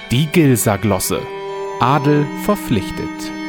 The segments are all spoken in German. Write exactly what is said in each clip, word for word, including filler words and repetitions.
Die Gilsa-Glosse. Adel verpflichtet.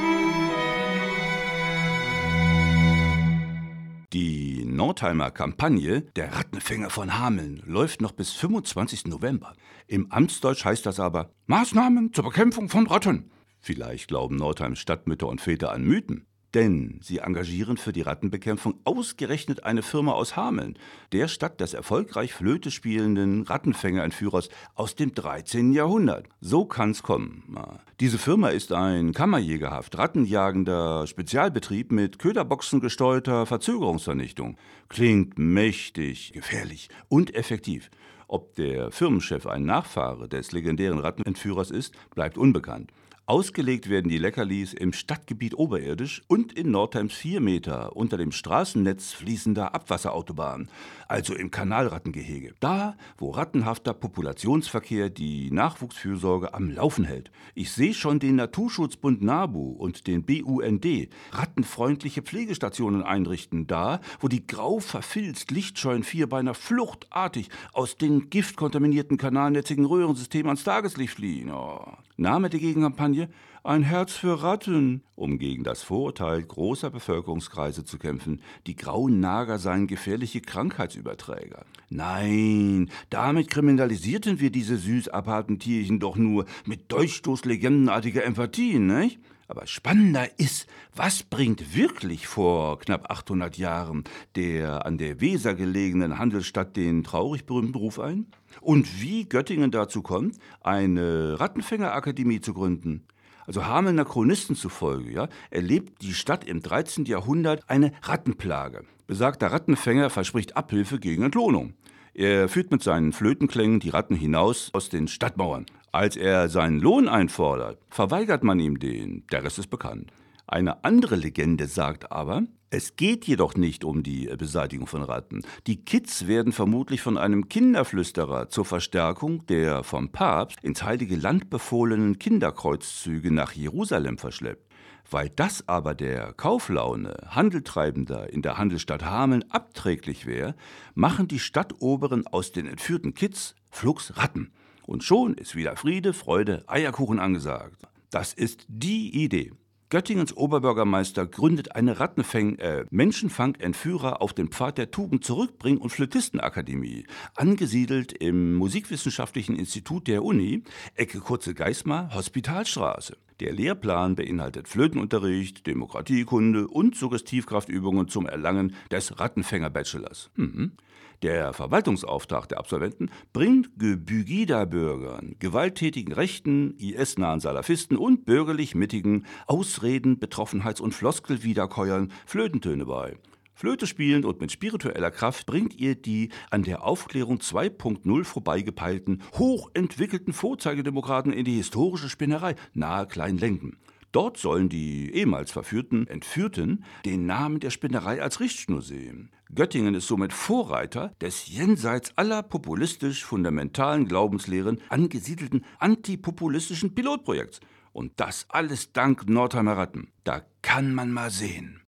Die Nordheimer Kampagne Der Rattenfänger von Hameln läuft noch bis fünfundzwanzigsten November. Im Amtsdeutsch heißt das aber Maßnahmen zur Bekämpfung von Ratten. Vielleicht glauben Nordheims Stadtmütter und Väter an Mythen. Denn sie engagieren für die Rattenbekämpfung ausgerechnet eine Firma aus Hameln, der Stadt des erfolgreich Flöte spielenden Rattenfängerentführers aus dem dreizehnten Jahrhundert. So kann's kommen. Diese Firma ist ein kammerjägerhaft rattenjagender Spezialbetrieb mit Köderboxen gesteuerter Verzögerungsvernichtung. Klingt mächtig, gefährlich und effektiv. Ob der Firmenchef ein Nachfahre des legendären Rattenentführers ist, bleibt unbekannt. Ausgelegt werden die Leckerlis im Stadtgebiet oberirdisch und in Nordheims vier Meter unter dem Straßennetz fließender Abwasserautobahn, also im Kanalrattengehege. Da, wo rattenhafter Populationsverkehr die Nachwuchsfürsorge am Laufen hält. Ich sehe schon den Naturschutzbund NABU und den B U N D rattenfreundliche Pflegestationen einrichten, da, wo die grau verfilzt lichtscheuen Vierbeiner fluchtartig aus den giftkontaminierten kanalnetzigen Röhrensystemen ans Tageslicht fliehen. Oh. Name der Gegenkampagne: Ein Herz für Ratten, um gegen das Vorurteil großer Bevölkerungskreise zu kämpfen, die grauen Nager seien gefährliche Krankheitsüberträger. Nein, damit kriminalisierten wir diese süß aparten Tierchen doch nur mit Dolchstoßlegendenartiger Empathie, nicht? Aber spannender ist, was bringt wirklich vor knapp achthundert Jahren der an der Weser gelegenen Handelsstadt den traurig berühmten Ruf ein? Und wie Göttingen dazu kommt, eine Rattenfängerakademie zu gründen? Also Hamelner Chronisten zufolge, ja, erlebt die Stadt im dreizehnten Jahrhundert eine Rattenplage. Besagter Rattenfänger verspricht Abhilfe gegen Entlohnung. Er führt mit seinen Flötenklängen die Ratten hinaus aus den Stadtmauern. Als er seinen Lohn einfordert, verweigert man ihm den. Der Rest ist bekannt. Eine andere Legende sagt aber, es geht jedoch nicht um die Beseitigung von Ratten. Die Kids werden vermutlich von einem Kinderflüsterer zur Verstärkung der vom Papst ins Heilige Land befohlenen Kinderkreuzzüge nach Jerusalem verschleppt. Weil das aber der Kauflaune Handeltreibender in der Handelsstadt Hameln abträglich wäre, machen die Stadtoberen aus den entführten Kids flugs Ratten. Und schon ist wieder Friede, Freude, Eierkuchen angesagt. Das ist die Idee. Göttingens Oberbürgermeister gründet eine Rattenfäng-, äh, Menschenfang-Entführer auf den Pfad der Tugend zurückbringen und Flötistenakademie, angesiedelt im Musikwissenschaftlichen Institut der Uni, Ecke Kurze Geismar, Hospitalstraße. Der Lehrplan beinhaltet Flötenunterricht, Demokratiekunde und Suggestivkraftübungen zum Erlangen des Rattenfänger-Bachelors. Mhm. Der Verwaltungsauftrag der Absolventen bringt Gebügida-Bürgern, gewalttätigen Rechten, I S-nahen Salafisten und bürgerlich-mittigen Ausreden, Betroffenheits- und Floskelwiederkäuern Flötentöne bei. Flöte spielend und mit spiritueller Kraft bringt ihr die an der Aufklärung zwei Punkt null vorbeigepeilten, hochentwickelten Vorzeigedemokraten in die historische Spinnerei nahe Kleinlenken. Dort sollen die ehemals verführten Entführten den Namen der Spinnerei als Richtschnur sehen. Göttingen ist somit Vorreiter des jenseits aller populistisch-fundamentalen Glaubenslehren angesiedelten antipopulistischen Pilotprojekts. Und das alles dank Nordheimer Ratten. Da kann man mal sehen.